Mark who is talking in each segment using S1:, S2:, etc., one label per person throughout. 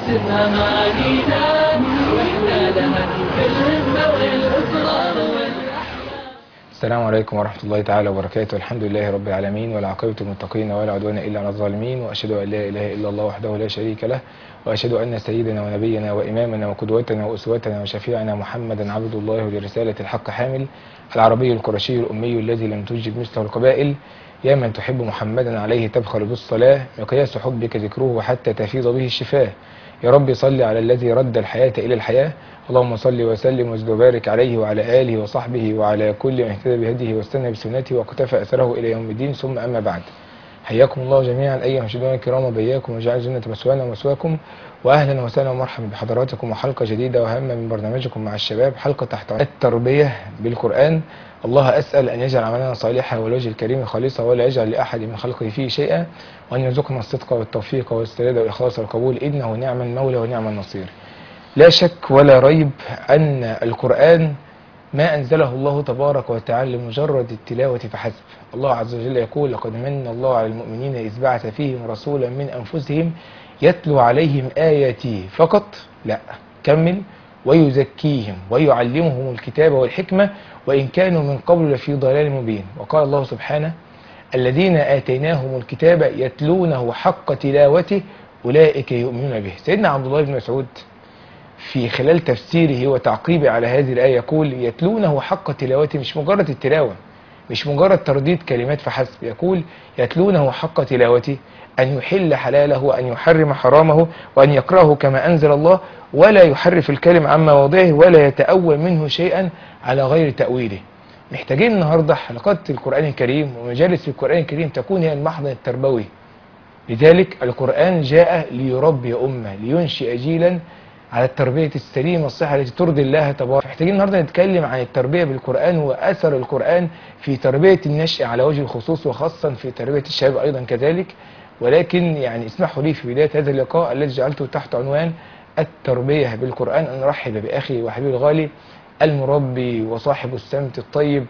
S1: تفهم معانينا واحنا لها بالهمة والإصرار
S2: السلام عليكم ورحمة الله تعالى وبركاته. الحمد لله رب العالمين، والعاقبة للمتقين ولا عدوان إلا على الظالمين، وأشهد أن لا إله إلا الله وحده لا شريك له، وأشهد أن سيدنا ونبينا وإمامنا وقدوتنا وأسوتنا وشفيعنا محمدا عبد الله ولرسالة الحق حامل، العربي القرشي الأمي الذي لم توجد مثله القبائل. يا من تحب محمدا عليه تبخل بالصلاة، مقياس حبك ذكره حتى تفيض به الشفاه. يا رب صل على الذي رد الحياة إلى الحياة، اللهم صل وسلم وزد وبارك عليه وعلى آله وصحبه وعلى كل من اهتدى بهديه واستنى بسنته واقتفى أثره إلى يوم الدين. ثم أما بعد، حياكم الله جميعا أيها المشاهدون الكرام، وبياكم وجعل جنة مسوانا ومسواكم، وأهلا وسهلا ومرحبا بحضراتكم وحلقة جديدة وهامة من برنامجكم مع الشباب، حلقة تحت التربية بالقرآن. الله أسأل أن يجعل عملنا صالحا والوجه الكريم خالصا، ولا يجعل لأحد من خلقه فيه شيئا، وأن يرزقنا الصدق والتوفيق والسداد والإخلاص والقبول، إنه نعم المولى ونعم النصير. لا شك ولا ريب أن القرآن ما أنزله الله تبارك وتعالى لمجرد التلاوة فحسب. الله عز وجل يقول: لقد من الله على المؤمنين إذ بعث فيهم رسولا من أنفسهم يتلو عليهم آياته فقط، لا كمل، ويزكيهم ويعلمهم الكتاب والحكمة وإن كانوا من قبل لفي ضلال مبين. وقال الله سبحانه: الذين آتيناهم الكتاب يتلونه حق تلاوته أولئك يؤمنون به. سيدنا عبد الله بن مسعود في خلال تفسيره وتعقيبه على هذه الآية يقول: يتلونه حق تلاوته، مش مجرد التلاوة، مش مجرد ترديد كلمات فحسب. يقول: يتلونه حق تلاوته، أن يحل حلاله وأن يحرم حرامه وأن يكرهه كما أنزل الله، ولا يحرف الكلم عن مواضعه ولا يتأول منه شيئا على غير تأويله. محتاجين النهاردة حلقات القرآن الكريم ومجالس القرآن الكريم تكون هي المحضن التربوي. لذلك القرآن جاء ليربي أمة، لينشئ جيلا على التربية السليمة الصحة التي ترضي الله تبارك. محتاجين النهارده نتكلم عن التربية بالقرآن وأثر القرآن في تربية النشء على وجه الخصوص، وخاصة في تربية الشباب أيضا كذلك. ولكن يعني اسمحوا لي في بداية هذا اللقاء الذي جعلته تحت عنوان التربية بالقرآن أن نرحب بأخي وحبيبي الغالي المربي وصاحب السمت الطيب،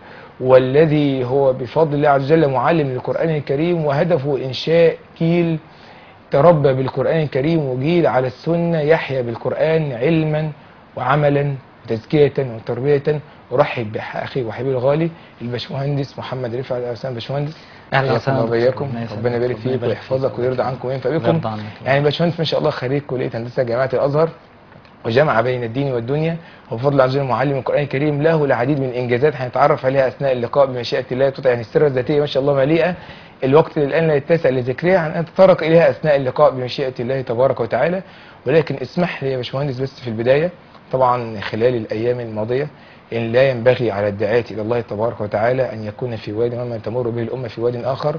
S2: والذي هو بفضل الله عز وجل معلم للقرآن الكريم، وهدفه إنشاء جيل تربى بالقرآن الكريم وجيل على السنة يحيا بالقرآن علما وعملا وتزكية وتربية. أرحب بأخي وحبيبي الغالي الباشمهندس محمد رفعت. أهلا باشمهندس.
S3: اهلا وسهلا
S2: وبياكم. ربنا يبارك فيك ويحفظك ويرضى عنكم وينفع بكم. يعني الباشمهندس ما شاء الله خريج كلية هندسة جامعة الأزهر، وجمع بين الدين والدنيا، وبفضل الله عز وجل معلم القرآن الكريم، له العديد من الإنجازات هنتعرف عليها أثناء اللقاء بمشيئة الله. يعني السيرة الذاتية ما شاء الله مليئة، الوقت الآن لا يتسع لذكرها، هنتطرق إليها أثناء اللقاء بمشيئة الله تبارك وتعالى. ولكن اسمح لي يا باشمهندس بس في البداية، طبعا خلال الأيام الماضية إن لا ينبغي على الداعية إلى الله تبارك وتعالى أن يكون في واد ومن تمر به الأمة في واد آخر،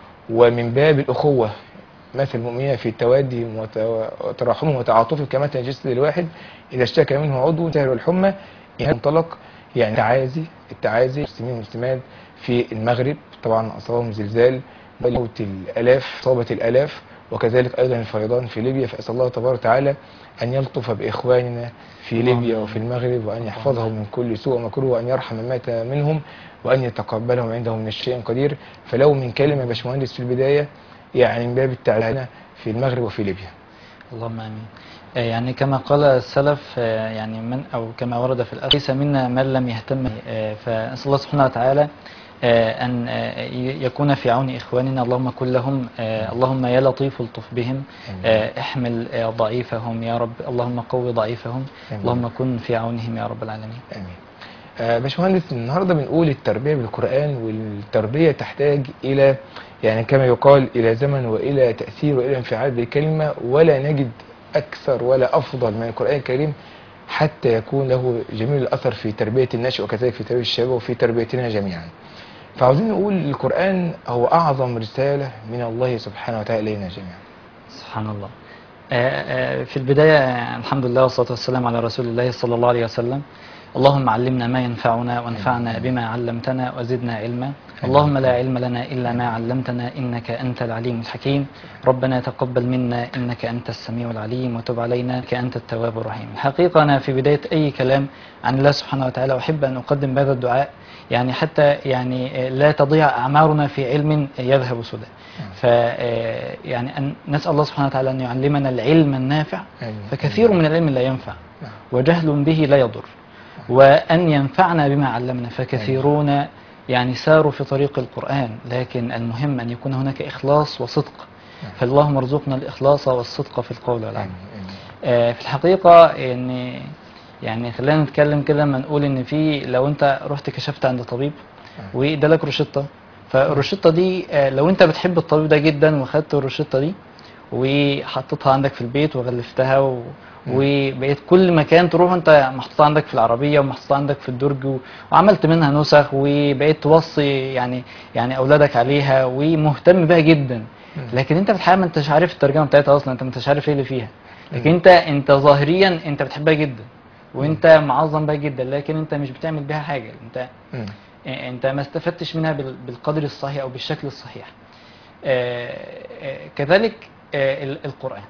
S2: ومن باب الأخوة مثل المؤمنين في توادهم وتراحمهم وتعاطفهم كمثل الجسد الواحد إذا اشتكى منه عضو سهر الحمى. ينطلق يعني التعازي المسلمين والمسلمات في المغرب، طبعا أصابهم زلزال موت الآلاف، إصابة الآلاف، وكذلك أيضا الفيضان في ليبيا. فأسأل الله تبارك وتعالى أن يلطف بإخواننا في ليبيا وفي المغرب، وأن يحفظهم من كل سوء ومكروه، وأن يرحم من مات منهم، وأن يتقبلهم عنده من الشيء قدير. فلو من كلمة باشمهندس في البداية يعني من باب التعزية في المغرب وفي ليبيا.
S3: اللهم امين. يعني كما قال السلف، يعني من او كما ورد في الاثر: ليس منا من لم يهتم. فنسال الله سبحانه وتعالى ان يكون في عون اخواننا. اللهم كن لهم، اللهم يا لطيف الطف بهم، احمل ضعيفهم يا رب، اللهم قوي ضعيفهم، اللهم كن في عونهم يا رب العالمين.
S2: امين. باشمهندس، النهارده بنقول التربية بالقرآن، والتربية تحتاج إلى يعني كما يقال إلى زمن وإلى تأثير وإلى انفعال بالكلمة، ولا نجد أكثر ولا أفضل من القرآن الكريم حتى يكون له جميل الأثر في تربية النشء، وكذلك في تربية الشباب وفي تربيتنا جميعا. فعاوزين نقول القرآن هو أعظم رسالة من الله سبحانه وتعالى إلينا جميعا.
S3: سبحان الله. في البداية الحمد لله والصلاة والسلام على رسول الله صلى الله عليه وسلم. اللهم علمنا ما ينفعنا وانفعنا بما علمتنا وزدنا علما. اللهم لا علم لنا إلا ما علمتنا إنك أنت العليم الحكيم. ربنا تقبل منا إنك أنت السميع العليم وتب علينا إنك أنت التواب الرحيم. الحقيقة أنا في بداية أي كلام عن الله سبحانه وتعالى أحب أن أقدم بهذا الدعاء، يعني حتى يعني لا تضيع أعمارنا في علم يذهب سدى. يعني أن نسأل الله سبحانه وتعالى أن يعلمنا العلم النافع، فكثير من العلم لا ينفع وجهل به لا يضر، وأن ينفعنا بما علمنا، فكثيرون يعني ساروا في طريق القرآن، لكن المهم أن يكون هناك إخلاص وصدق. فاللهم ارزقنا الإخلاص والصدق في القول والعمل. في الحقيقة يعني خلينا نتكلم كده، ما نقول إن لو أنت رحت كشفت عند طبيب وادالك روشتة، فالروشتة دي لو أنت بتحب الطبيب ده جدا وخدت الروشتة دي وحطيتها عندك في البيت وغلفتها وبقيت كل مكان تروح انت محطوطه عندك في العربيه ومحطوطه عندك في الدرج وعملت منها نسخ وبقيت توصي يعني اولادك عليها ومهتم بها جدا، لكن انت في الحقيقه ما انتش عارف الترجمه بتاعتها اصلا، انت ما انتش عارف ايه اللي فيها، لكن انت ظاهريا انت بتحبها جدا وانت معظم بها جدا، لكن انت مش بتعمل بها حاجه، انت ما استفدتش منها بالقدر الصحيح او بالشكل الصحيح. كذلك القرآن.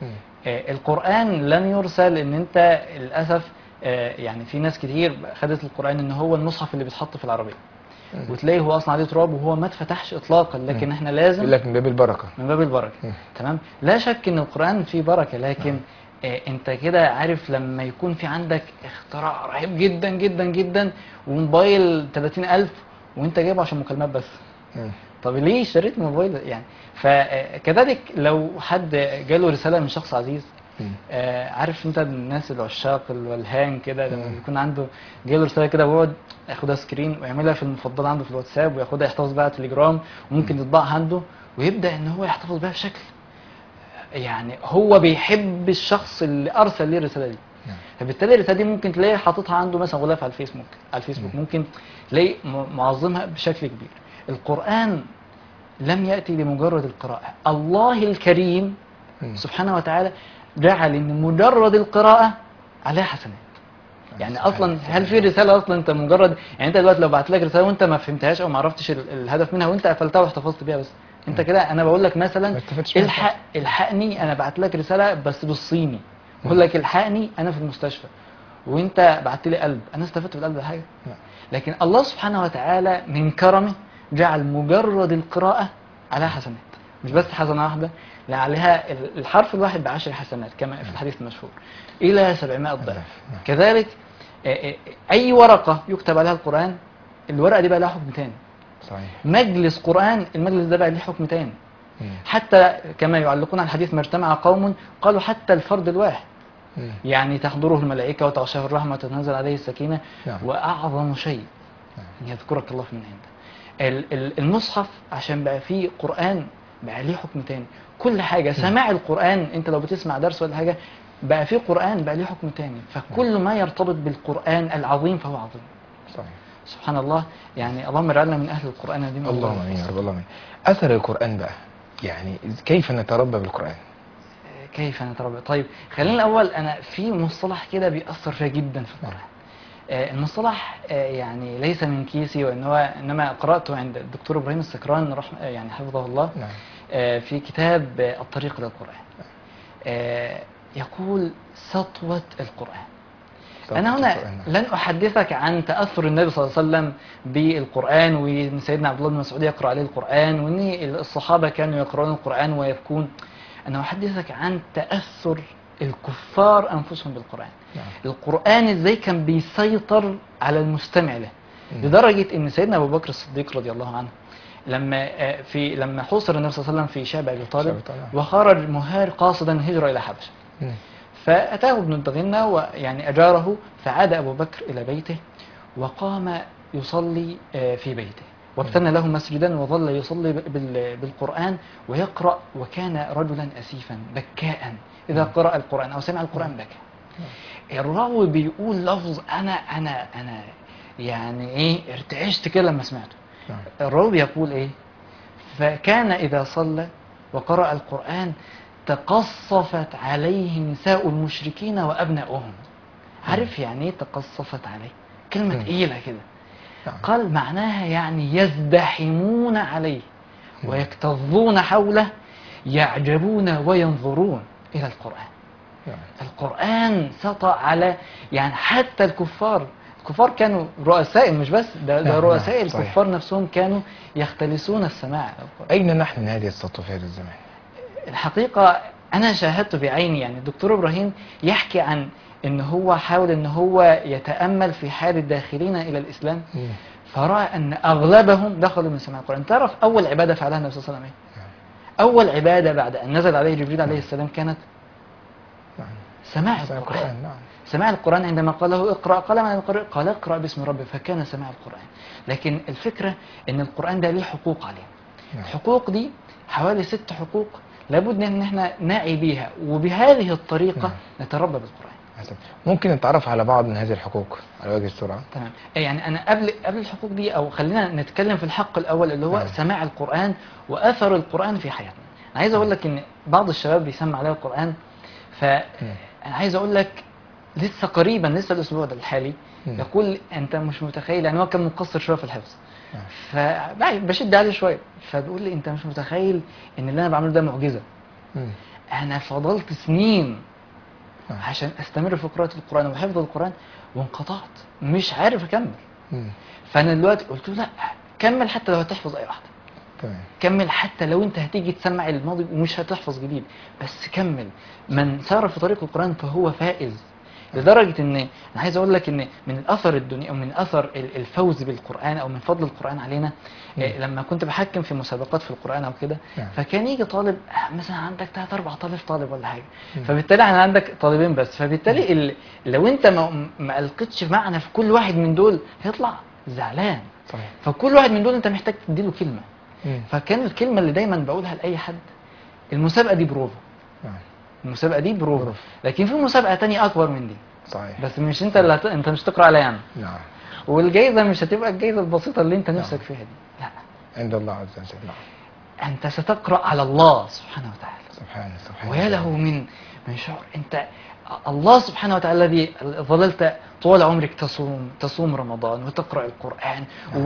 S3: القرآن لن يرسل ان انت للأسف يعني في ناس كتير خدت القرآن ان هو المصحف اللي بيتحط في العربية، وتلاقيه هو اصلا عليه تراب وهو ما اتفتحش اطلاقا، لكن احنا لازم
S2: يقول لك من باب البركة،
S3: من باب البركة. تمام، لا شك ان القرآن فيه بركة، لكن انت كده عارف لما يكون في عندك اختراع رهيب جدا جدا جدا وموبايل 30,000 وانت جايبه عشان مكالمات بس، طب ليه اشتريت موبايل يعني؟ فكذلك لو حد جاله رسالة من شخص عزيز، عارف انت الناس العشاق الولهان كده لما بيكون عنده جاله رسالة كده ويقعد ياخدها سكرين ويعملها في المفضل عنده في الواتساب وياخدها يحتفظ بها تليجرام وممكن يطبعها عنده ويبدأ ان هو يحتفظ بها بشكل يعني هو بيحب الشخص اللي ارسل ليه الرسالة دي، فبالتالي الرسالة دي ممكن تلاقي حاططها عنده مثلا غلاف على الفيسبوك ممكن تلاقي معظمها بشكل كبير. القرآن لم يأتي لمجرد القراءة، الله الكريم سبحانه وتعالى جعل ان مجرد القراءة عليها حسنات. يعني اصلا هل في رسالة اصلا انت مجرد يعني انت دلوقتي لو بعت لك رسالة وانت ما فهمتهاش او ما عرفتش الهدف منها وانت قفلتها واحتفظت بيها بس، انت كده انا بقول لك مثلا الحقني، انا بعت لك رسالة بس بالصيني بقول لك الحقني انا في المستشفى وانت بعت لي قلب، انا استفدت بالقلب ده حاجة؟ لكن الله سبحانه وتعالى من كرمه جعل مجرد القراءة عليها حسنات، مش بس حسنة واحدة، لا عليها الحرف الواحد ب10 حسنات كما في الحديث المشهور إلى 700 ضعف. كذلك أي ورقة يكتب عليها القرآن الورقة دي بقى لها حكم تاني.
S2: صحيح.
S3: مجلس قرآن المجلس ده بقى ليه حكم تاني. حتى كما يعلقون على الحديث ما اجتمع قوم قالوا حتى الفرد الواحد يعني تحضره الملائكة وتغشاه الرحمة وتنزل عليه السكينة. وأعظم شيء أن يذكرك الله في من عنده. المصحف عشان بقى فيه قرآن بقى ليه حكم تاني. كل حاجة سماع القرآن انت لو بتسمع درس ولا حاجة بقى فيه قرآن بقى ليه حكم تاني، فكل ما يرتبط بالقرآن العظيم فهو عظيم. صحيح. سبحان الله، يعني اللهم اجعلنا من أهل القرآن دي.
S2: اللهم امين يا رب. اللهم امين. أثر القرآن بقى يعني كيف نتربى بالقرآن؟
S3: كيف نتربى؟ طيب خلينا الأول أنا في مصطلح كده بيأثر فيها جدا في القرآن. المصطلح يعني ليس من كيسي وإنما قرأته عند الدكتور إبراهيم السكران يعني حفظه الله. في كتاب الطريق للقرآن. يقول سطوة القرآن. أنا هنا لن أحدثك عن تأثر النبي صلى الله عليه وسلم بالقرآن وإن سيدنا عبد الله بن مسعود يقرأ عليه القرآن وإن الصحابة كانوا يقرؤون القرآن ويبكون. أنا أحدثك عن تأثر الكفار أنفسهم بالقرآن. القرآن إزاي كان بيسيطر على المستمع له، لدرجة إن سيدنا أبو بكر الصديق رضي الله عنه لما حوصر النبي صلى الله عليه وسلم في شعب أبي طالب وخرج مهار قاصدا الهجرة إلى حبشة، فأتاه ابن الدغنة ويعني أجاره، فعاد أبو بكر إلى بيته وقام يصلي في بيته وابتنى له مسجدا وظل يصلي بالقرآن ويقرأ، وكان رجلا أسيفا بكاء إذا قرأ القرآن أو سمع القرآن بكى. الراوي بيقول لفظ أنا يعني إيه ارتعشت كده لما سمعته. الراوي بيقول إيه؟ فكان إذا صلى وقرأ القرآن تقصفت عليه نساء المشركين وأبناؤهم. عارف يعني ايه تقصفت عليه؟ كلمة
S2: مم.
S3: تقيلة كده.
S2: نعم.
S3: قال معناها يعني يزدحمون عليه ويكتظون حوله، يعجبون وينظرون إلى القرآن.
S2: نعم.
S3: القرآن سطع على يعني حتى الكفار كانوا رؤساء، مش بس ده
S2: نعم،
S3: رؤساء
S2: نعم، صحيح.
S3: الكفار نفسهم كانوا يختلسون السماع القرآن.
S2: أين نحن من هذه السطوة في هذا الزمان؟
S3: الحقيقة أنا شاهدت بعيني، يعني الدكتور إبراهيم يحكي عن إن هو حاول إن هو يتأمل في حال الداخلين إلى الإسلام،
S2: مم.
S3: فرأى أن أغلبهم دخلوا من سماع القرآن. تعرف أول عبادة فعلها النبي صلى الله عليه وسلم إيه؟ أول عبادة بعد أن نزل عليه جبريل عليه السلام كانت
S2: نعم.
S3: سماع
S2: سمع
S3: القرآن.
S2: نعم.
S3: سماع القرآن عندما قال له اقرأ، قال من القرآن؟ قال اقرأ باسم ربك، فكان سماع القرآن. لكن الفكرة أن القرآن ده ليه حقوق عليه.
S2: نعم.
S3: الحقوق دي حوالي 6 حقوق لابد أن احنا نعي بيها، وبهذه الطريقة
S2: نعم.
S3: نتربى بالقرآن.
S2: حسن. ممكن نتعرف على بعض من هذه الحقوق على وجه السرعة؟
S3: تمام. يعني أنا قبل الحقوق دي، أو خلينا نتكلم في الحق الأول اللي هو
S2: نعم.
S3: سماع القرآن وأثر القرآن في حياتنا. أنا عايز أقول لك إن بعض الشباب بيسمع عليه القرآن، فأنا عايز أقول لك لسه قريبا، لسه الأسبوع ده الحالي
S2: مم.
S3: يقول أنت مش متخيل، يعني هو كان مقصر شوية في الحفظ،
S2: نعم.
S3: فبشد عليه شوية، فبيقول لي أنت مش متخيل إن اللي أنا بعمله ده معجزة.
S2: مم.
S3: أنا فضلت سنين
S2: نعم.
S3: عشان أستمر في قراءة القرآن وحفظ القرآن، وانقطعت مش عارف أكمل.
S2: مم.
S3: فأنا دلوقتي قلت له لا، كمل حتى لو هتحفظ أي واحدة،
S2: تمام.
S3: كمل حتى لو أنت هتيجي تسمع الماضي ومش هتحفظ جديد، بس كمل. من سار في طريق القرآن فهو فائز. لدرجة ان انا عايز اقول لك ان من الاثر الدنيا، او من اثر الفوز بالقرآن، او من فضل القرآن علينا، لما كنت بحكم في مسابقات في القرآن او كده،
S2: نعم.
S3: فكان يجي طالب مثلا عندك 3-4 طالب ولا حاجة، فبالتالي انا عندك طالبين بس، فبالتالي لو انت ما القتش معنى في كل واحد من دول هيطلع زعلان.
S2: صحيح.
S3: فكل واحد من دول انت محتاج تديله كلمة.
S2: مم.
S3: فكان الكلمة اللي دايما بقولها لأي حد، المسابقة دي بروفا،
S2: نعم.
S3: المسابقة دي بروفا،
S2: بروفا.
S3: لكن في مسابقة تانية أكبر من دي،
S2: صحيح.
S3: بس مش انت اللي انت مش تقرا عليها يعني.
S2: نعم.
S3: والجايزه مش هتبقى الجايزه البسيطه اللي انت نفسك
S2: نعم.
S3: فيها دي، لا،
S2: عند الله عز وجل. نعم.
S3: انت ستقرا على الله سبحانه وتعالى.
S2: سبحانه
S3: ويا له من شعور، انت الله سبحانه وتعالى الذي ظللت طول عمرك تصوم رمضان وتقرا القران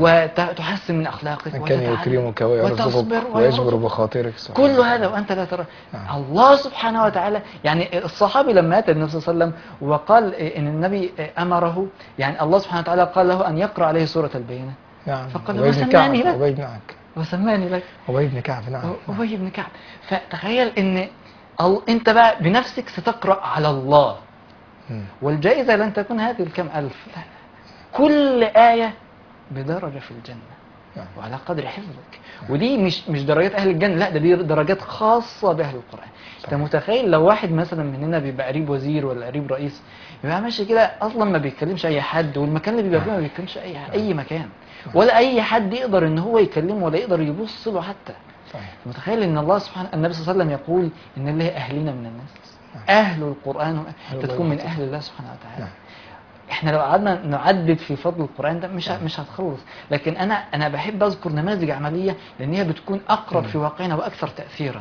S3: وتحسن من اخلاقك
S2: من كان يكرمك ويرزقك ويجبر بخاطرك.
S3: كل هذا وانت لا ترى.
S2: نعم.
S3: الله سبحانه وتعالى، يعني الصحابي لما اتى النبي صلى الله عليه وسلم وقال ان النبي امره، يعني الله سبحانه وتعالى قال له ان يقرا عليه سوره البينه،
S2: نعم.
S3: فقال
S2: أبي بن
S3: وسماني
S2: كعب.
S3: لك.
S2: أبي بنك.
S3: وسماني لك.
S2: أبي بن كعب. نعم.
S3: أبي بن كعب. فتخيل ان انت بقى بنفسك ستقرا على الله، والجائزة لن تكون هذه الكم ألف، لا. كل آية بدرجة في الجنة،
S2: نعم.
S3: وعلى قدر حفظك. ودي مش درجات أهل الجنة، لا، ده دي درجات خاصة بأهل القرآن. أنت متخيل لو واحد مثلا مننا بيبقى قريب وزير ولا قريب رئيس، يبقى ماشي كده أصلا ما بيتكلمش أي حد، والمكان اللي بيبقى فيه ما بيتكلمش أي مكان، ولا أي حد يقدر إن هو يكلمه ولا يقدر يبص له حتى.
S2: صحيح.
S3: متخيل إن الله سبحانه، النبي صلى الله عليه وسلم يقول إن الله أهلنا من الناس، أهل القرآن تكون من أهل الله سبحانه وتعالى. احنا لو قعدنا نعدد في فضل القرآن ده مش هتخلص، لكن انا بحب اذكر نماذج عملية لان هي بتكون اقرب في واقعنا واكثر تأثيرا.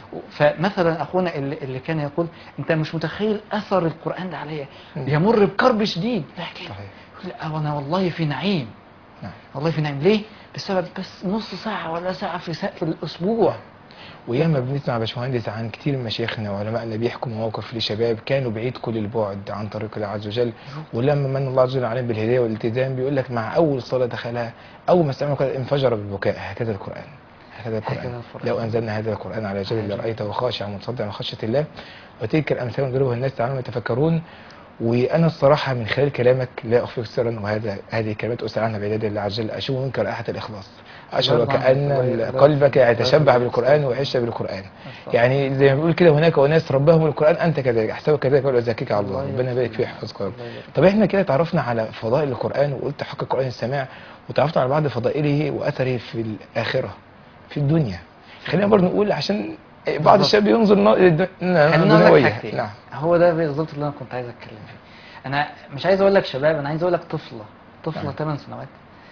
S3: فمثلا اخونا اللي كان يقول انت مش متخيل اثر القرآن ده عليا، يمر بكرب شديد لكن لا، وانا والله في نعيم، والله في نعيم. ليه؟ بسبب بس نص ساعة ولا ساعة في الاسبوع.
S2: وياما بنسمع باشمهندس عن كتير من مشايخنا وعلمائنا بيحكوا مواقف لشباب كانوا بعيد كل البعد عن طريق الله عز وجل، ولما من الله عز وجل عليهم بالهدايه والالتزام بيقول لك مع اول صلاه دخلها اول ما سمعوا كده انفجر بالبكاء. هكذا القران، هكذا القران. لو انزلنا هذا القران على جبل لرايته خاشعا متصدعا من خشيه الله، وتلك الامثال نضربها الناس تعلمون يتفكرون. وانا الصراحه من خلال كلامك لا اخفيك سرا، هذه كلمات اسال عنها بعيد الله عز وجل، اشوف منك رائحه الاخلاص، اشعر وكأن قلبك يتشبع بالقرآن ويعيش بالقرآن. يعني زي ما بيقول كده هناك أناس ربهم القرآن أنت كذلك أحسبك كذلك وأزكيك على الله. ربنا يبارك فيك ويحفظك. طب احنا كده تعرفنا على فضائل القرآن وقلت حق القرآن السماع، وتعرفنا على بعض فضائله وأثره في الآخرة في الدنيا. خلينا برضه نقول عشان بعض الشباب ينظر
S3: للدنيوية. نعم. هو ده بالظبط اللي أنا كنت عايز أتكلم فيه. أنا مش عايز أقول لك شباب، أنا عايز أقول لك طفلة 8 سنوات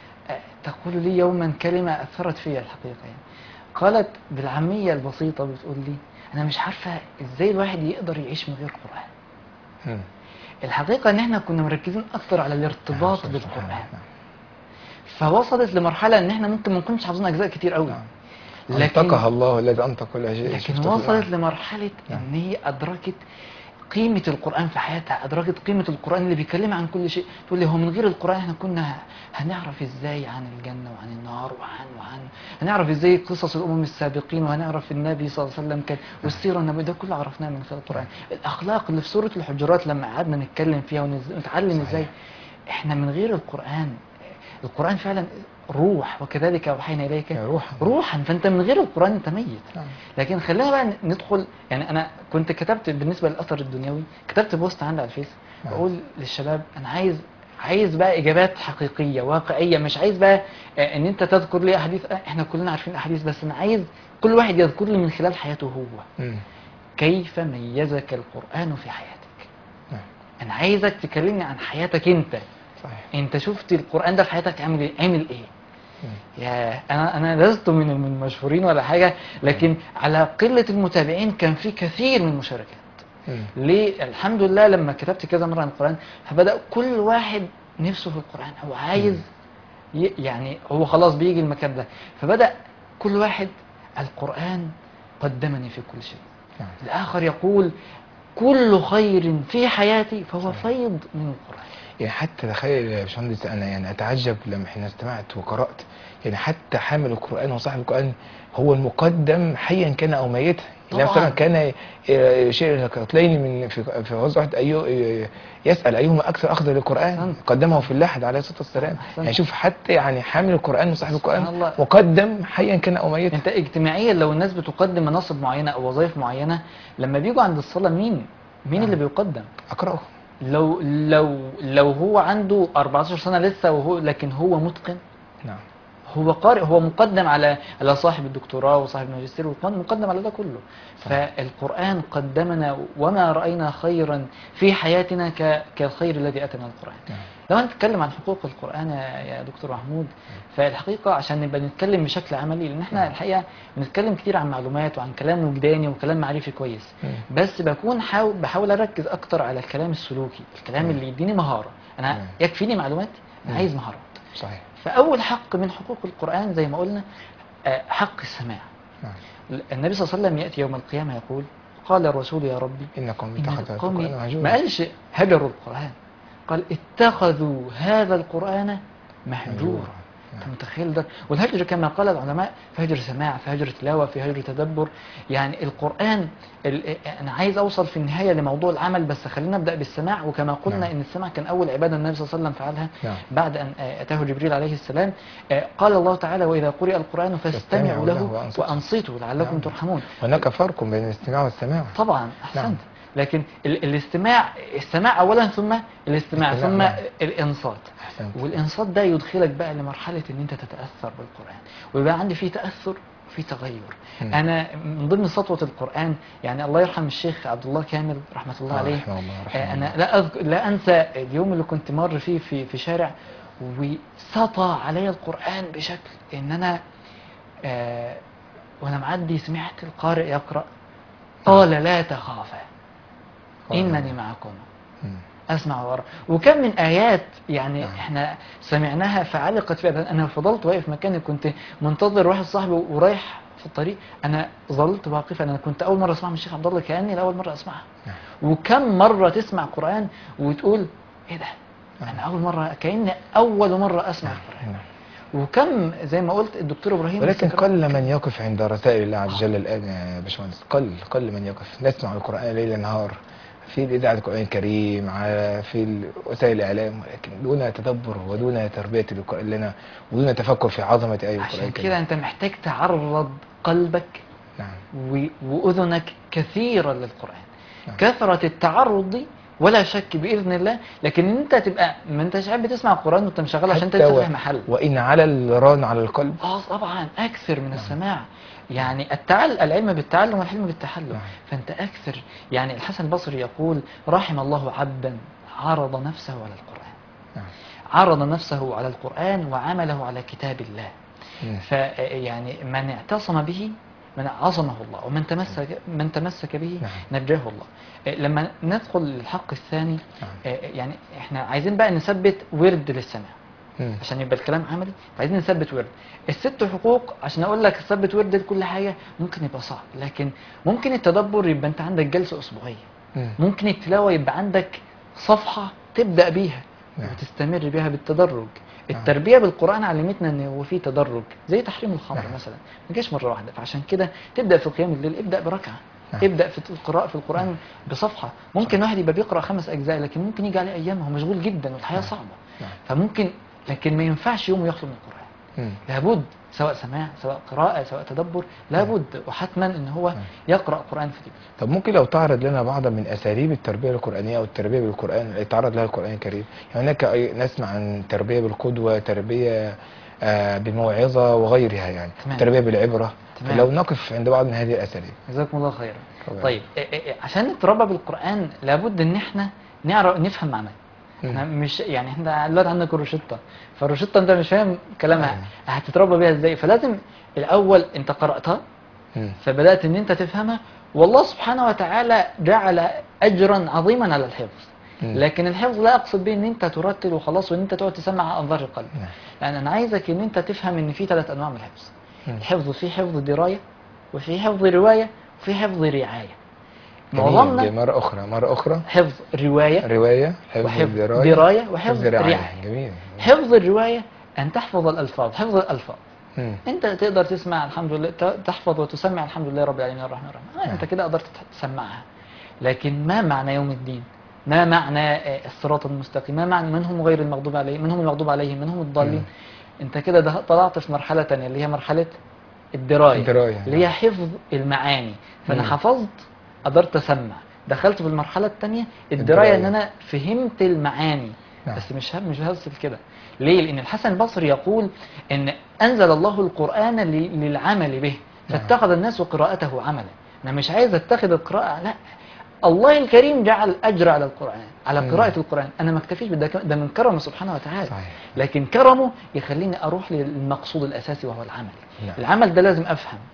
S3: تقول لي يوما كلمة أثرت فيها الحقيقة. يعني قالت بالعامية البسيطة، بتقول لي أنا مش عارفة إزاي الواحد يقدر يعيش من غير قرآن. الحقيقة ان احنا كنا مركزين اكتر على الارتباط
S2: نعم.
S3: بالقرآن،
S2: نعم.
S3: فوصلت لمرحلة ان احنا ممكن ما نكونش حافظين اجزاء كتير قوي،
S2: نعم.
S3: لكن
S2: أنطقها الله الذي أنطق كل شيء.
S3: لكن
S2: شفت
S3: وصلت
S2: الآن؟
S3: لمرحلة
S2: نعم.
S3: ان هي ادركت قيمة القرآن في حياتها، أدركت قيمة القرآن اللي بيكلمها عن كل شيء. تقول لي هو من غير القرآن احنا كنا هنعرف ازاي عن الجنة وعن النار وعن هنعرف ازاي قصص الأمم السابقين، وهنعرف النبي صلى الله عليه وسلم كان والسيرة النبوية، ده كله عرفناه من خلال القرآن. الأخلاق اللي في سورة الحجرات لما قعدنا نتكلم فيها ونتعلم ازاي احنا من غير القرآن. القرآن فعلا روح، وكذلك أوحينا إليك روحا، فأنت من غير القرآن أنت ميت. لكن خلينا بقى ندخل، يعني أنا كنت كتبت بالنسبة للأثر الدنيوي، كتبت بوست عندي على الفيس بقول للشباب أنا عايز بقى إجابات حقيقية واقعية، مش عايز بقى إن أنت تذكر لي أحاديث، إحنا كلنا عارفين أحاديث، بس أنا عايز كل واحد يذكر لي من خلال حياته هو كيف ميزك القرآن في حياتك. أنا عايزك تكلمني عن حياتك أنت.
S2: صحيح.
S3: أنت شفت القرآن ده في حياتك عامل إيه؟ يا أنا لست من المشهورين ولا حاجة، لكن على قلة المتابعين كان في كثير من المشاركات. ليه؟ الحمد لله لما كتبت كذا مرة عن القرآن فبدأ كل واحد نفسه في القرآن، هو عايز يعني هو خلاص بيجي المكان ده، فبدأ كل واحد القرآن قدمني في كل شيء. الآخر يقول كل خير في حياتي فهو فيض من القرآن.
S2: يعني حتى تخيل يا باشمهندس، انا يعني اتعجب لما حين استمعت وقرات، يعني حتى حامل القران وصاحب القران هو المقدم حيا كان او ميتا. النبي صلى الله عليه وسلم كان شيء تلاقيني من في غزوه احد يسال ايهما اكثر اخذا للقران، قدمه في اللحد عليه الصلاه والسلام. يعني شوف حتى يعني حامل القران وصاحب القران مقدم حيا كان او ميتا.
S3: انت اجتماعيا لو الناس بتقدم مناصب معينه او وظائف معينه، لما بيجوا عند الصلاه مين اللي بيقدم؟
S2: اقراه.
S3: لو هو عنده 14 سنة لسه لكن هو متقن،
S2: نعم،
S3: هو قارئ، هو مقدم على صاحب الدكتوراه وصاحب الماجستير، مقدم على ده كله. فالقرآن قدمنا وما رأينا خيرا في حياتنا كالخير الذي أتى من القرآن. لو هنتكلم عن حقوق القرآن يا دكتور محمود، فالحقيقة عشان نبقى نتكلم بشكل عملي، لأن احنا الحقيقة بنتكلم كتير عن معلومات وعن كلام وجداني وكلام معرفي كويس، بس بحاول أركز أكتر على الكلام السلوكي، الكلام اللي يديني مهارة. أنا يكفيني معلومات، أنا عايز مهارات.
S2: صحيح.
S3: فأول حق من حقوق القرآن زي ما قلنا حق السماع. النبي صلى الله عليه وسلم يأتي يوم القيامة يقول قال الرسول يا ربي
S2: إنكم اتخذوا القرآن مهجورا.
S3: ما قالش هجروا القرآن، قال اتخذوا هذا القرآن مهجورا. انت متخيل ده؟ والهجر كما قال العلماء في هجر سماع، في هجر تلاوة، في هجر تدبر. يعني القرآن أنا عايز أوصل في النهاية لموضوع العمل، بس خلينا نبدأ بالسماع. وكما قلنا إن السماع كان أول عبادة النبي صلى الله عليه وسلم فعلها بعد أن أتاه جبريل عليه السلام. قال الله تعالى وإذا قرئ القرآن فاستمعوا له وأنصتوا لعلكم ترحمون.
S2: هناك فرق بين الاستماع والسماع طبعا.
S3: أحسنت. لكن السماع أولا، ثم الاستماع، ثم الإنصات. والإنصات ده يدخلك بقى لمرحلة إن أنت تتأثر بالقرآن، ويبقى عندي فيه تأثر وفيه تغير. أنا من ضمن سطوة القرآن، يعني الله يرحم الشيخ عبد الله كامل رحمة الله عليه، أنا لا أنسى اليوم اللي كنت مر فيه في شارع وسطى علي القرآن بشكل إن أنا وأنا معدي سمعت القارئ يقرأ قال لا تخافا إنني معكم أسمع وأرى. وكم من آيات يعني إحنا سمعناها فعلقت فيها. أنا فضلت واقف مكاني، كنت منتظر واحد صاحبي ورايح في الطريق، أنا ظلت واقفا. أنا كنت أول مرة أسمع من الشيخ عبد الله، كأني لأول مرة أسمعها. وكم مرة تسمع قرآن وتقول إيه ده؟ أنا أول مرة، كأني أول مرة أسمع القرآن. وكم زي ما قلت الدكتور إبراهيم،
S2: ولكن قل من يقف عند رسائل الله عز وجل الآن يا باشمهندس. قل من يقف. نسمع القرآن ليل نهار في الإذاعة القرآن الكريم، في وسائل الإعلام، ولكن دون تدبر ودون تربية القرآن لنا ودون تفكر في عظمة أي القرآن.
S3: عشان كده أنت محتاج تعرض قلبك وأذنك كثيرا للقرآن. كثرة التعرض دي ولا شك بإذن الله، لكن انت تبقى ما انتش قاعد بتسمع القرآن وانت مشغله عشان تفتح محل.
S2: وإن على الران على القلب.
S3: طبعا أكثر من السماع. يعني العلم بالتعلم والحلم بالتحلم. فانت أكثر. يعني الحسن البصري يقول رحم الله عبدا عرض نفسه على القرآن. عرض نفسه على القرآن وعمله على كتاب الله. فيعني من اعتصم به من عصمه الله، ومن تمسك به
S2: نعم.
S3: نجاه الله. لما ندخل للحق الثاني،
S2: نعم.
S3: يعني احنا عايزين بقى نثبت ورد للسماع
S2: مم.
S3: عشان يبقى الكلام عملي، عايزين نثبت ورد. الست حقوق عشان اقول لك ثبت ورد لكل حاجه ممكن يبقى صعب، لكن ممكن التدبر يبقى انت عندك جلسه اسبوعيه،
S2: مم.
S3: ممكن التلاوه يبقى عندك صفحه تبدا بيها
S2: نعم.
S3: وتستمر بيها بالتدرج.
S2: نعم.
S3: التربيه بالقران علمتنا ان هو في تدرج، زي تحريم الخمر
S2: نعم.
S3: مثلا ما جاش مره واحده، فعشان كده تبدا في قيام الليل ابدا بركعه،
S2: نعم.
S3: ابدا في القراءه في القران بصفحه. ممكن واحد يبقى بيقرا 5 اجزاء، لكن ممكن يجي عليه ايام هو مشغول جدا والحياه
S2: نعم.
S3: صعبه،
S2: نعم.
S3: فممكن، لكن ما ينفعش يوم يخلو من القرآن.
S2: مم.
S3: لابد سواء سماع سواء قراءة سواء تدبر، لابد وحتما ان هو يقرأ قرآن في دين.
S2: طب ممكن لو تعرض لنا بعض من اساليب التربيه القرانيه او التربيه بالقران اللي تعرض لها القران الكريم؟ يعني هناك نسمع عن تربيه بالقدوه، تربيه بموعظه وغيرها، يعني
S3: تمام.
S2: تربيه بالعبره.
S3: تمام.
S2: لو نقف عند بعض من هذه الاساليب.
S3: جزاكم الله خيرا.
S2: طبعا.
S3: طيب عشان نتربى بالقرآن لابد ان احنا نعرف نفهم معناه. احنا مش يعني احنا دلوقتي عندك الروشتة، فالروشتة انت مش فاهم كلامها هتتربى بيها ازاي، فلازم الاول انت قرأتها فبدأت ان انت تفهمها، والله سبحانه وتعالى جعل اجرا عظيما على الحفظ. لكن الحفظ لا اقصد به ان انت ترتل وخلاص وان انت تقعد تسمع على انظار القلب، لان انا عايزك ان انت تفهم ان في 3 انواع من الحفظ. الحفظ في حفظ دراية، وفي حفظ رواية، وفي حفظ رعاية. معظمنا
S2: مرة أخرى
S3: حفظ رواية
S2: حفظ
S3: وحفظ
S2: دراية
S3: دراية وحفظ رعاية.
S2: جميل.
S3: حفظ الرواية أن تحفظ الألفاظ، حفظ الألفاظ.
S2: مم.
S3: أنت تقدر تسمع الحمد لله، تحفظ وتسمع الحمد لله رب العالمين الرحمن الرحيم، أنت كده قدرت تسمعها. لكن ما معنى يوم الدين؟ ما معنى الصراط المستقيم؟ ما معنى من هم غير المغضوب عليهم؟ من هم المغضوب عليهم؟ من هم الضالين؟ أنت كده طلعت في مرحلة تانية اللي هي مرحلة الدراية اللي هي حفظ المعاني. فأنا حفظت قدرت أسمع، دخلت في المرحلة الثانية الدراية ان انا فهمت المعاني. بس مش بس كده. ليه؟ لان الحسن البصري يقول ان انزل الله القرآن للعمل به فاتخذ الناس قراءته عملا. انا مش عايز اتخذ القراءة، لا، الله الكريم جعل اجر على القرآن، على قراءة القرآن. انا ما اكتفيش ده من كرمه سبحانه وتعالى.
S2: صحيح.
S3: لكن كرمه يخليني اروح للمقصود الاساسي وهو العمل. العمل ده لازم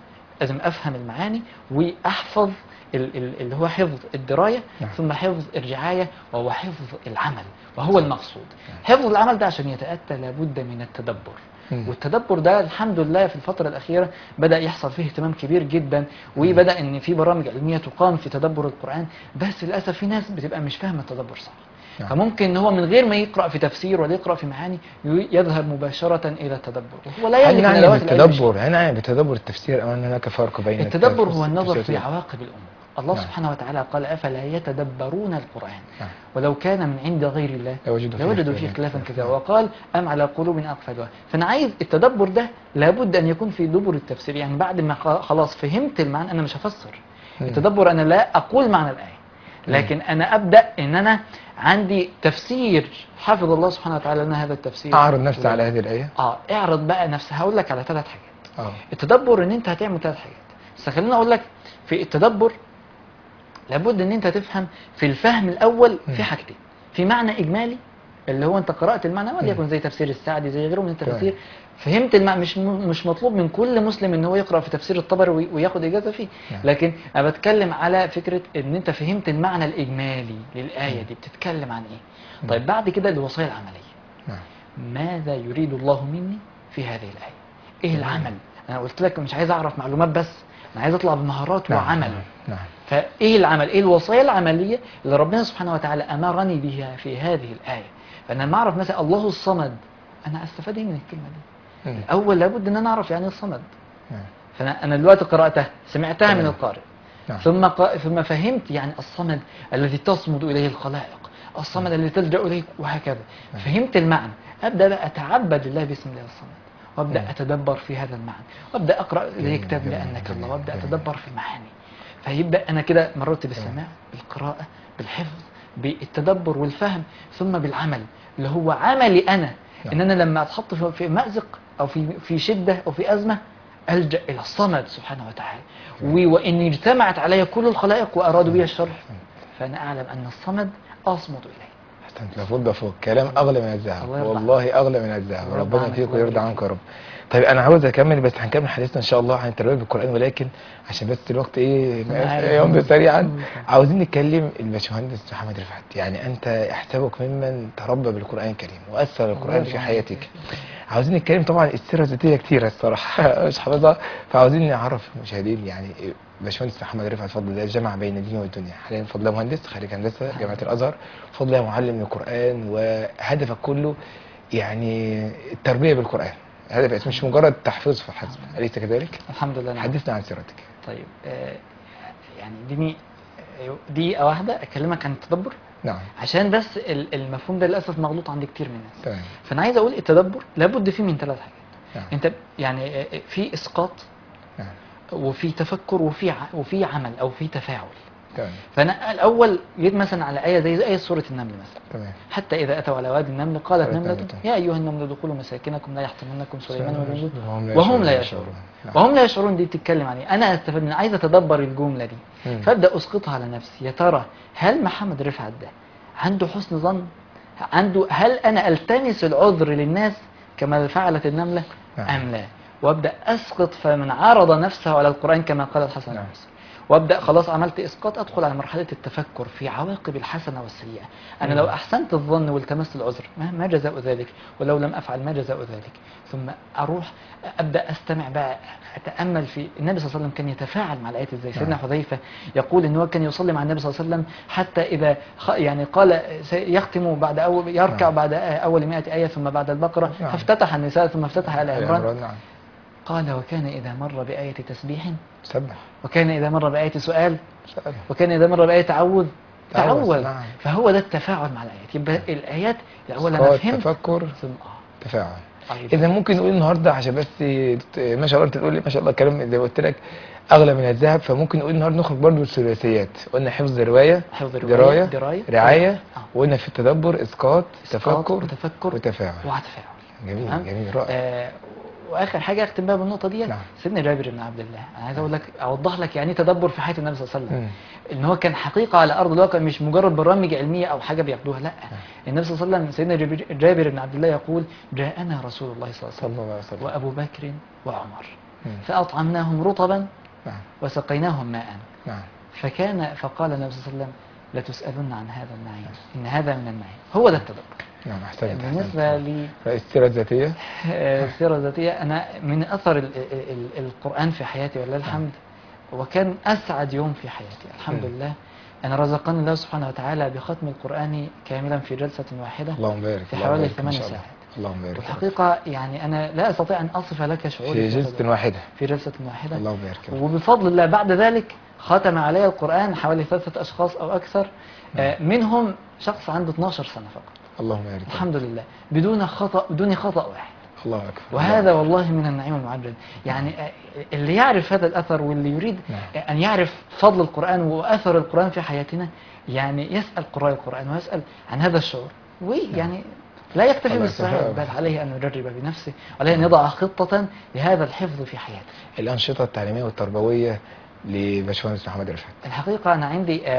S3: افهم المعاني واحفظ اللي هو حفظ الدراية، ثم حفظ الرعاية وهو حفظ العمل وهو المقصود. حفظ العمل ده عشان يتأتى لابد من التدبر. والتدبر ده الحمد لله في الفترة الأخيرة بدأ يحصل فيه اهتمام كبير جدا، وبدأ ان في برامج علمية تقام في تدبر القرآن، بس للأسف في ناس بتبقى مش فاهمة التدبر صح. فممكن ان هو من غير ما يقرأ في تفسير ولا يقرأ في معاني يذهب مباشرة إلى التدبر، وهو لا يملك من أدوات
S2: التدبر. هنا بتدبر التفسير أو أن هناك فرق بين
S3: التدبر هو النظر في عواقب الأمور. الله سبحانه وتعالى قال أفلا يتدبرون القرآن ولو كان من عند غير الله لوجدوا فيه اختلافا كثيرا، وقال أم على قلوب أقفلها. فأنا عايز التدبر ده لابد أن يكون في دبر التفسير، يعني بعد ما خلاص فهمت المعنى أنا مش هفسر. التدبر أنا لا أقول معنى الآية، لكن أنا أبدأ إن أنا عندي تفسير حافظ الله سبحانه وتعالى لنا هذا التفسير.
S2: أعرض نفسي على هذه الآية.
S3: اعرض بقى نفسي. هقول لك على 3 حاجات. التدبر إن أنت هتعمل 3 حاجات، بس خليني أقول لك في التدبر لابد ان انت تفهم في الفهم الاول في حاجتين. في معنى اجمالي اللي هو انت قرأت المعنى، وليكن زي تفسير السعدي زي غيره من التفاسير، فهمت المعنى. مش مطلوب من كل مسلم ان هو يقرأ في تفسير الطبري وياخد اجازة فيه، لكن انا بتكلم على فكرة ان انت فهمت المعنى الاجمالي للآية دي بتتكلم عن ايه. طيب بعد كده الوصايا العملية، ماذا يريد الله مني في هذه الآية؟ ايه العمل؟ انا قلت لك مش عايز اعرف معلومات بس، انا عايز اطلع بمهارات وعمل. فايه العمل؟ ايه الوصايا العمليه اللي ربنا سبحانه وتعالى امرني بها في هذه الايه؟ فانا لما اعرف مثلا الله الصمد، انا استفاد ايه من الكلمه دي؟ الاول لابد ان انا اعرف يعني الصمد. فانا دلوقتي قراتها سمعتها من القارئ، ثم فهمت يعني الصمد الذي تصمد اليه الخلائق، الصمد الذي تلجا اليه، وهكذا. فهمت المعنى، ابدا بقى اتعبد لله باسم الله الصمد، وابدا اتدبر في هذا المعنى، وابدا اقرا زي كتاب لانك الله، وابدا اتدبر في المعاني. فيبقى انا كده مررت بالسماع، بالقراءه، بالحفظ، بالتدبر والفهم، ثم بالعمل اللي هو عملي انا. ان انا لما اتحط في مأزق او في شده او في ازمه الجا الى الصمد سبحانه وتعالى. وان اجتمعت علي كل الخلائق وارادوا بي الشر، فانا اعلم ان الصمد اصمد اليه.
S2: لابد فوق كلام اغلى من الذهب، والله اغلى من الذهب. ربنا فيك ويرضى عنك يا رب. طيب انا عاوز اكمل، بس هنكمل حديثنا ان شاء الله عن التربيه بالقران، ولكن عشان بس الوقت
S3: أنا عارف.
S2: يوم سريعا. عاوزين نتكلم الباشمهندس محمد رفعت، يعني انت احسبك ممن تربى بالقران الكريم واثر القران في حياتك. عاوزين نتكلم، طبعا السيره الذاتيه كتيره الصراحه مش حافظها، فعاوزين نعرف المشاهدين يعني باشمهندس محمد رفعت بفضل الله جمع بين الدين والدنيا. حاليا بفضل الله مهندس خريج هندسه جامعه الازهر، بفضل الله معلم للقران، وهدفك كله يعني التربيه بالقران. هدفك مش مجرد تحفيظ فحسب، اليس كذلك؟
S3: الحمد لله. نعم.
S2: حدثنا عن سيرتك.
S3: طيب يعني اديني دقيقة واحدة أكلمك عن التدبر،
S2: نعم
S3: عشان بس المفهوم ده للأسف مغلوط عند كتير من الناس.
S2: تمام.
S3: فأنا عايز أقول التدبر لابد فيه من 3 حاجات.
S2: نعم.
S3: أنت يعني في إسقاط،
S2: نعم.
S3: وفي تفكر، وفي عمل أو في تفاعل.
S2: تمام.
S3: فأنا الأول جيت مثلا على آية زي آية سورة النمل مثلا.
S2: تمام.
S3: حتى إذا أتوا على وادي النمل قالت
S2: قالت
S3: نملة
S2: نملة
S3: يا أيها النمل ادخلوا مساكنكم لا يحطمنكم سليمان وجنوده
S2: وهم
S3: وهم لا يشعرون.
S2: نعم.
S3: وهم لا يشعرون دي بتتكلم عن ايه؟ انا استفاد من عايز اتدبر الجمله دي، فابدا اسقطها على نفسي. يا ترى هل محمد رفعت ده عنده حسن ظن؟ هل انا التمس العذر للناس كما فعلت النمله ام لا؟ وابدا اسقط، فمن عرض نفسه على القران كما قال الحسن البصري، وابدا خلاص عملت اسقاط، ادخل على مرحله التفكر في عواقب الحسنه والسيئه. انا لو احسنت الظن والتمست العذر ما جزاء ذلك؟ ولو لم افعل ما جزاء ذلك؟ ثم اروح ابدا استمع بقى، اتامل في النبي صلى الله عليه وسلم كان يتفاعل مع الايات ازاي. سيدنا حذيفه يقول ان هو كان يصلي مع النبي صلى الله عليه وسلم حتى اذا يعني قال يختم بعد يركع بعد اول 100 ايه ثم بعد البقره، فافتتح النساء ثم افتتح ال عمران. قال وكان إذا مر بآية تسبيح
S2: سبح،
S3: وكان إذا مر بآية سؤال، وكان إذا مر بآية تعوذ تعوذ.
S2: نعم.
S3: فهو ده التفاعل مع الآيات. يبقى الآيات الأول أنا فهمت
S2: تفكر
S3: ثم
S2: تفاعل. إذا ممكن نقول النهارده عشان بس ما شاء الله أنت تقول لي ما شاء الله كلام زي ما قلت لك أغلى من الذهب، فممكن نقول النهارده نخرج برضه بالثلاثيات. قلنا حفظ رواية، دراية رعاية، وقلنا في التدبر إسقاط تفكر وتفاعل. جميل جميل رائع.
S3: واخر حاجه اختم بها بالنقطه دي.
S2: نعم.
S3: سيدنا جابر بن عبد الله، انا عايز اقول لك اوضح لك يعني تدبر في حياه النبي صلى الله عليه وسلم. ان هو كان حقيقه على ارض الواقع، مش مجرد برامج علميه او حاجه بياخدوها، لا. النبي صلى الله عليه وسلم سيدنا جابر بن عبد الله يقول جاءنا رسول الله صلى الله عليه وسلم وابو بكر وعمر فاطعمناهم رطبا وسقيناهم ماء. فقال النبي صلى الله عليه وسلم لتسالن عن هذا النعيم، ان هذا من النعيم. هو ده التدبر.
S2: نعم احسنت.
S3: بالنسبه لي
S2: السيره الذاتيه،
S3: السيره الذاتيه، انا من اثر القران في حياتي ولله الحمد، وكان اسعد يوم في حياتي الحمد لله. انا رزقني الله سبحانه وتعالى بختم القران كاملا في جلسه واحده،
S2: اللهم بارك،
S3: في حوالي 8 ساعات.
S2: اللهم بارك.
S3: والحقيقه يعني انا لا استطيع ان اصف لك شعوري
S2: في جلسه واحده.
S3: في جلسه واحده.
S2: اللهم بارك.
S3: وبفضل الله بعد ذلك ختم علي القران حوالي 3 أشخاص او اكثر، منهم شخص عنده 12 سنه فقط.
S2: اللهم بارك.
S3: الحمد لله بدون خطأ واحد.
S2: الله أكبر.
S3: وهذا والله من النعيم المعجل. يعني اللي يعرف هذا الأثر واللي يريد أن يعرف فضل القرآن وأثر القرآن في حياتنا، يعني يسأل قراء القرآن ويسأل عن هذا الشعور، ويعني لا يكتفي بالسؤال، بل عليه أن يجرب بنفسه، عليه أن يضع خطة لهذا الحفظ في حياته.
S2: الأنشطة التعليمية والتربوية لباشمهندس محمد رفعت.
S3: الحقيقة أنا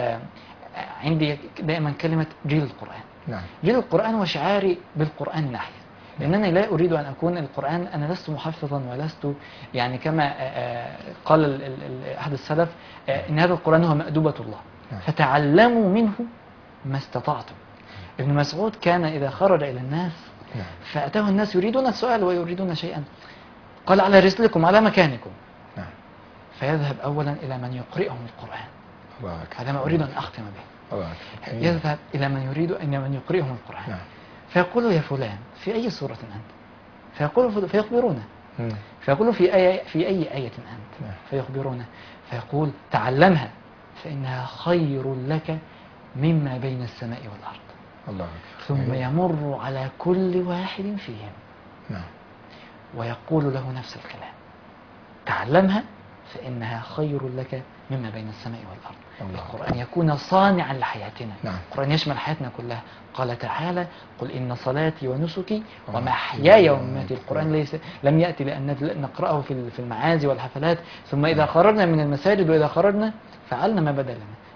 S3: عندي دائما كلمة جيل القرآن.
S2: نعم.
S3: جيل القرآن وشعاري بالقرآن نحيا، لأنني لا أريد أن أكون القرآن، أنا لست محفظا ولست يعني كما قال أحد السلف إن هذا القرآن هو مأدبة الله، فتعلموا منه ما استطعتم. ابن مسعود كان إذا خرج إلى الناس فأتاه الناس يريدون السؤال ويريدون شيئا، قال على رسلكم على مكانكم، فيذهب أولا إلى من يقرئهم القرآن. هذا ما أريد أن أختم به. يذهب إلى من يقرئهم القرآن، فيقول يا فلان في أي سورة أنت؟ فيخبرونه، فيقول في أي آية أنت؟ فيخبرونه، فيقول تعلمها فإنها خير لك مما بين السماء والأرض.
S2: الله.
S3: ثم يمر على كل واحد فيهم ويقول له نفس الكلام، تعلمها فإنها خير لك مما بين السماء والأرض. القرآن يكون صانعا لحياتنا. القرآن يشمل حياتنا كلها. قال تعالى قل إن صلاتي ونسكي ومحياي ومماتي. القرآن لم يأتي لأن نقرأه في المعازي والحفلات ثم إذا خرجنا من المساجد وإذا خرجنا فعلنا ما بدا لنا.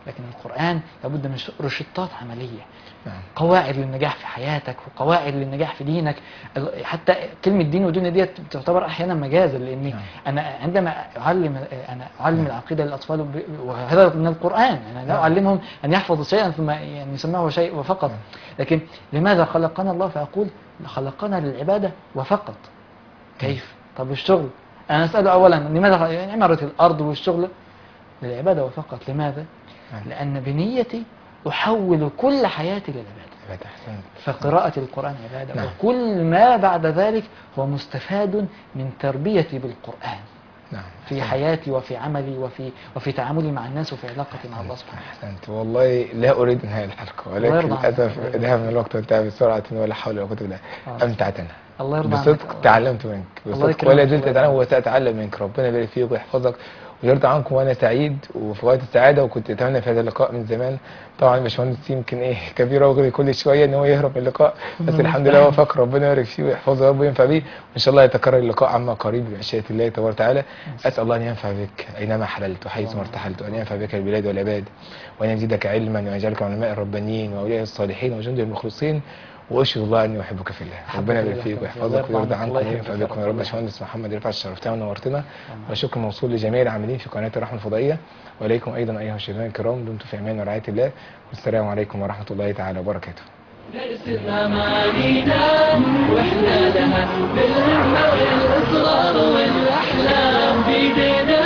S3: لكن القرآن لابد من روشتات عملية،
S2: نعم.
S3: قواعد للنجاح في حياتك وقواعد للنجاح في دينك. حتى كلمة دين ودنيا ديت تعتبر أحيانا مجازا، لأني
S2: نعم.
S3: أنا عندما أعلم العقيدة للأطفال وهذا من القرآن، أنا لا أعلمهم أن يحفظوا شيئا ثم يعني يسمعه شيء وفقط. لكن لماذا خلقنا الله؟ فأقول خلقنا للعبادة وفقط. كيف؟ طب الشغل أنا أسأله أولا لماذا يعني عمارة الأرض والشغل للعبادة وفقط. لماذا؟ لأن بنيتي أحول كل حياتي للعبادة.
S2: أحسنت.
S3: فقراءة القرآن عبادة.
S2: نعم.
S3: وكل ما بعد ذلك هو مستفاد من تربيتي بالقرآن
S2: نعم.
S3: في حياتي وفي عملي وفي تعاملي مع الناس وفي علاقتي مع الله سبحانه وتعالى.
S2: أحسنت. والله لا أريد انهاء الحلقة،
S3: الله
S2: ولكن
S3: يرضى عنك.
S2: للأسف ذهب من الوقت وانتهى بسرعة ولا حول ولا قوة إلا بالله. أمتعتنا
S3: الله يرضى عنك.
S2: بصدق، تعلمت منك
S3: الله
S2: بصدق،
S3: يكرمك.
S2: ولا زلت أتعلم وسأتعلم منك. ربنا يبارك فيك ويحفظك ويرضى عنكم، وانا سعيد وفي غايه السعاده. وكنت اتمنى في هذا اللقاء من زمان. طبعا باشمهندس يمكن كبير وغري كل شويه ان هو يهرب من اللقاء، بس الحمد لله وفق. ربنا يبارك فيه ويحفظه يا رب وينفع بيه، وان شاء الله يتكرر اللقاء عما قريب بمشيئه الله تبارك وتعالى. اسال الله ان ينفع بك اينما حللت وحيث ما ارتحلت، وان ينفع بك البلاد والعباد، وان يزيدك علما، وان يجعلك من علماء الربانيين واولياء الصالحين وجند المخلصين. واشهد الله اني احبك في الله. ربنا يبارك فيك ويحفظك ويرضى عنكم وينفع بكم يا رب. باشمهندس محمد رفعت شرفتنا ونورتنا، وشكر موصول لجميع العاملين في قناه الرحمه الفضائيه، واليكم ايضا ايها المشاهدين الكرام. دمتم في امان ورعايه الله، والسلام عليكم ورحمه الله تعالى وبركاته.
S1: نرسم أمانينا وإحنا لها بالهمة والإصرار والأحلام بيدينا